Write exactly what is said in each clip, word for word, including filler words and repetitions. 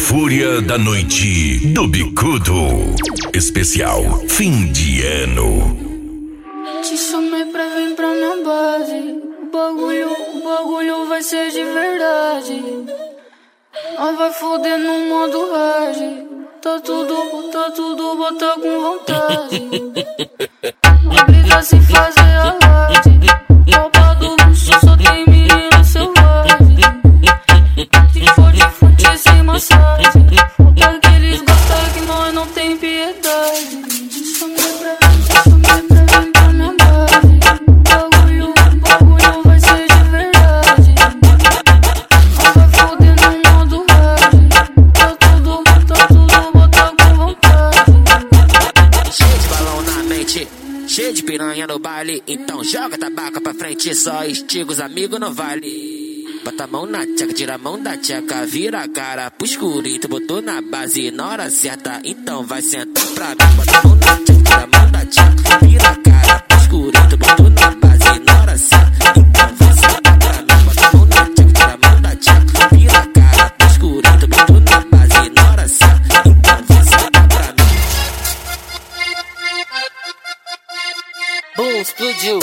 Fúria da Noite do Bicudo. Especial fim de ano. Te chamei pra vir pra minha base. O bagulho, o bagulho vai ser de verdade. Nós vai foder no modo hard. Tá tudo, tá tudo, bota com vontade. Não precisa se fazer alarde. Copa do luxo só tem menino selvagem. Se for de fute sem massagem, falta que eles gostam que nós não tem piedade. Te chamei pra vir, te chamei pra vir pra minha base. Bagulho, bagulho vai ser de verdade. Nós vai foder no modo hard. Tá tudo, tá tudo, bota com vontade. Cheio de balão na mente, cheio de piranha no baile. Então joga tabaco pra frente, só estiga os amigos não vale. Bota a mão na tcheca, tira a mão da tcheca, vira a cara pro escurinho. Tu botou na base na hora certa, então vai sentar pra mim. Bota a mão na tcheca, tira a mão da tcheca, vira a cara pro escurinho. Tu botou na base na hora certa, então vai sentar pra mim. Bota a mão na tcheca, tira a mão da tcheca, vira a cara pro escurinho. Tu botou na base na hora certa, então vai sentar pra mim. Boom, explodiu.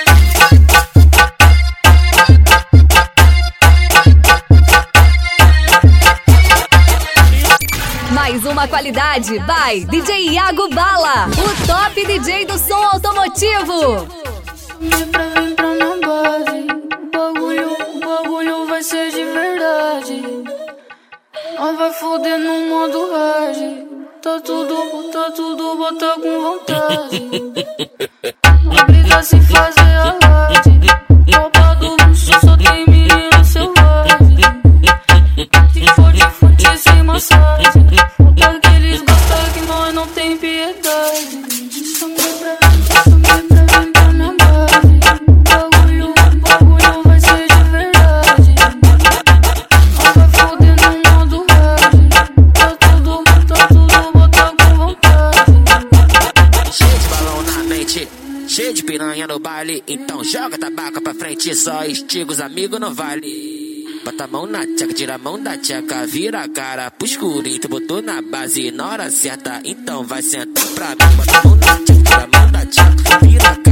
Mais uma qualidade by D J Iago Bala, o top D J do som automotivo. Chamei pra vir pra minha base. O bagulho, o bagulho vai ser de verdade. Nós vai foder no modo hard. Tá tudo, tá tudo, bota com vontade. Não precisa se fazer alarde. Copa do luxo só tem menino selvagem. Se for de fute sem massagem, falta que eles gostam que nós não tem piedade. Te chamei pra vir, te chamei pra vir pra minha base. Bagulho, bagulho vai ser de verdade. Nós vai foder no modo hard. Tá tudo, tá tudo, bota com vontade. Cheio de balão na mente, cheio de piranha no baile. Então joga tabaco pra frente, só estiga os amigos não vale. Bota a mão na tcheca, tira a mão da tcheca, vira a cara pro escurinho. Tu botou na base na hora certa, então vai sentar pra mim. Bota a mão na tcheca, tira a mão da tcheca, vira a